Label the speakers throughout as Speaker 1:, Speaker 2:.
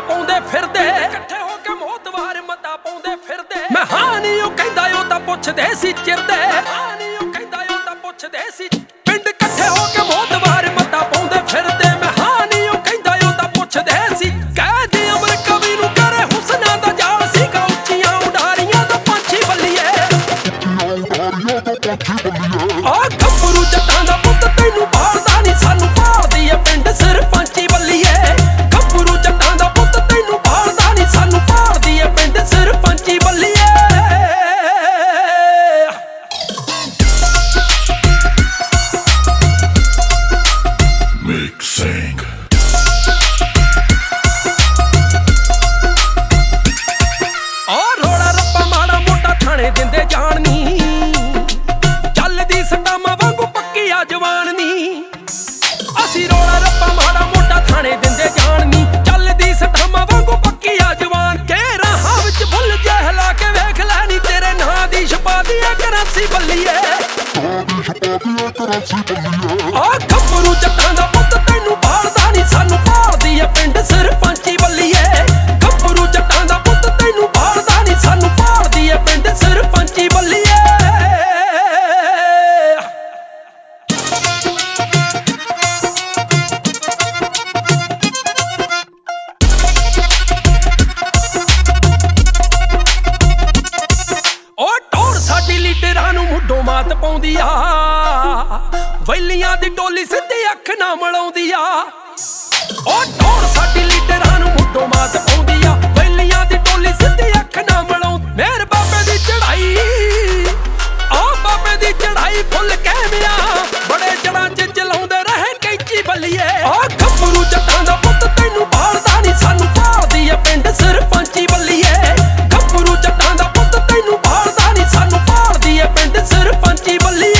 Speaker 1: ਪਾਉਂਦੇ ਫਿਰਦੇ, ਇਕੱਠੇ ਹੋ ਕੇ ਮੋਤਵਾਰ ਮਤਾ ਪਾਉਂਦੇ ਫਿਰਦੇ। ਮੈਂ ਹਾਂ ਨੀ ਉਹ ਕਹਿੰਦਾ ਉਹ ਤਾਂ ਪੁੱਛਦੇ ਸੀ ਚਿਰਦੇ, ਹਾਂ ਨੀ ਉਹ ਕਹਿੰਦਾ ਉਹ ਤਾਂ ਪੁੱਛਦੇ ਸੀ। ਪਿੰਡ ਇਕੱਠੇ ਹੋ ਕੇ ਮੋਤਵਾਰ ਮਤਾ ਪਾਉਂਦੇ ਫਿਰਦੇ, ਮੈਂ ਹਾਂ ਨੀ ਉਹ ਕਹਿੰਦਾ ਉਹ ਤਾਂ ਪੁੱਛਦੇ ਸੀ। ਕਹਿ ਦੇ ਅਮਰ ਕਵੀ ਨੂੰ ਕਰੇ ਹੁਸਨਾ ਦਾ ਜਾਲ ਸੀਗਾ, ਉੱਚੀਆਂ ਉਡਾਰੀਆਂ ਤੋਂ ਪੰਛੀ ਬੱਲੀਏ, ਆ ਗੱਭਰੂ ਜੱਟਾਂ ਦਾ ਪੁੱਤ ਤੈਨੂੰ ਭਾਲਦਾ ਨੀ, ਸਾਨੂੰ ਭਾਲਦੀ ਏ ਪਿੰਡ ਸਰਪੰਚੀ ਬੱਲੀਏ। ਗੱਭਰੂ ਜੱਟਾਂ ਦਾ ਪੁੱਤ ਤੈਨੂੰ ਭਾਲਦਾ ਨੀ, ਸਾਨੂੰ ਭਾਲਦੀ ਏ ਪਿੰਡ ਸਰਪੰਚੀ ਬੱਲੀਏ।
Speaker 2: Mixing
Speaker 1: ਰੋਲਾ ਰੱਪਾ ਮਾੜਾ ਮੋਟਾ ਥਾਣੇ ਦਿੰਦੇ ਜਾਣ ਨੀ, ਚੱਲਦੀ ਸਟਾਮਾਂ ਵਾਂਗੂ ਪੱਕੀ ਆ ਜਵਾਨ ਨੀ। ਅਸੀਂ ਰੋਲਾ ਰੱਪਾ ਮਾੜਾ ਮੋਟਾ ਥਾਣੇ ਦਿੰਦੇ ਜਾਣ ਨੀ, ਚੱਲਦੀ ਸਟਾਮਾਂ ਵਾਂਗੂ ਪੱਕੀ ਆ ਜਵਾਨ। ਕੇ ਰਾਹਾਂ ਵਿੱਚ ਭੁੱਲ ਜੇ ਹਿਲਾ ਕੇ ਵੇਖ ਲੈ ਨੀ, ਤੇਰੇ ਨਾਂ ਦੀ ਛਪਾ ਦੀ ਏ ਕਰਾਚੀ ਬੱਲੀਏ, ਆ ਗੱਭਰੂ ਜੱਟਾਂ ਦਾ ਪੁੱਤ ਤੈਨੂੰ ਭਾਲਦਾ ਨੀ, ਸਾਨੂੰ ਭਾਲਦੀ ਏ ਪਿੰਡ ਸਰਪੰਚੀ ਬੱਲੀਏ। ਗੱਭਰੂ ਜੱਟਾਂ ਦਾ ਪੁੱਤ ਤੈਨੂੰ ਭਾਲਦਾ ਨੀ, ਸਾਨੂੰ ਭਾਲਦੀ ਏ ਪਿੰਡ ਸਰਪੰਚੀ ਬੱਲੀਏ। ਉਹ ਟੌਰ ਸਾਡੀ ਲੀਡਰਾਂ ਨੂੰ ਮੁੱਢੋਂ ਮਾਤ ਪਾਉਂਦੀ ਆ, ਵੈਲੀਆਂ ਦੀ ਟੋਲੀ ਸਿੱਧੀ ਅੱਖ ਨਾ ਮਲਾਉਂਦੀ ਆ। ਉਹ ਟੌਰ ਸਾਡੀ ਲੀਡਰਾਂ ਨੂੰ ਮੁੱਢੋਂ ਮਾਤ ਪਾਉਂਦੀ ਆ, ਵੈਲੀਆਂ ਦੀ ਟੋਲੀ ਸਿੱਧੀ ਅੱਖ ਨਾ ਮਲਾਉਂਦੀ। ਮੇਰ ਬਾਬੇ ਦੀ ਚੜਾਈ, ਆ ਬਾਬੇ ਦੀ ਚੜਾਈ ਫੁੱਲ ਕਹਿਮਿਆ, ਬੜੇ ਜੜਾਂ 'ਚ ਚਲਾਉਂਦੇ ਰਹੇ ਕੈਂਚੀ ਬੱਲੀਏ। ਆ ਗੱਭਰੂ ਜੱਟਾਂ ਦਾ ਪੁੱਤ ਤੈਨੂੰ ਭਾਲਦਾ ਨੀ, ਸਾਨੂੰ ਭਾਲਦੀ ਏ ਪਿੰਡ ਸਰਪੰਚੀ ਬੱਲੀਏ। ਗੱਭਰੂ ਜੱਟਾਂ ਦਾ ਪੁੱਤ ਤੈਨੂੰ ਭਾਲਦਾ ਨੀ, ਸਾਨੂੰ ਭਾਲਦੀ ਏ ਪਿੰਡ ਸਰਪੰਚੀ ਬੱਲੀਏ।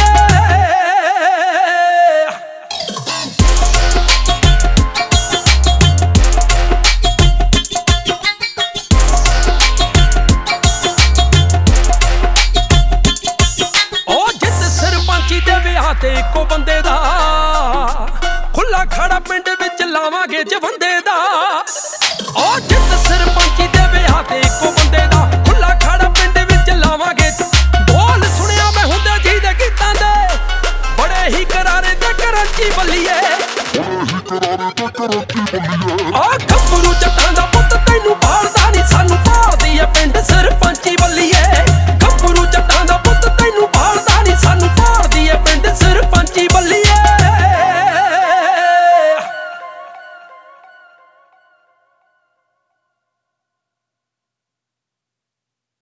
Speaker 1: ਦੇ ਵਿਆਹ ਤੇ ਇੱਕੋ ਬੰਦੇ ਦਾ ਖੁੱਲਾ ਖਾੜਾ ਪਿੰਡ ਵਿੱਚ ਲਾਵਾਂਗੇ ਜਵੰਦੇ ਦਾ। ਉਹ ਜਿੱਤ ਸਰਪੰਚੀ ਦੇ ਵਿਆਹ ਤੇ ਇੱਕੋ ਬੰਦੇ ਦਾ ਖੁੱਲਾ ਖਾੜਾ ਪਿੰਡ ਵਿੱਚ ਲਾਵਾਂਗੇ। ਬੋਲ ਸੁਣਿਆ ਮੈਂ ਹੁੰਦੇ ਜੀ ਦੇ ਗੀਤਾਂ ਦੇ, ਬੜੇ ਹੀ ਕਰਾਰੇ ਤੇ ਕਰਾਚੀ ਬੱਲੀਏ।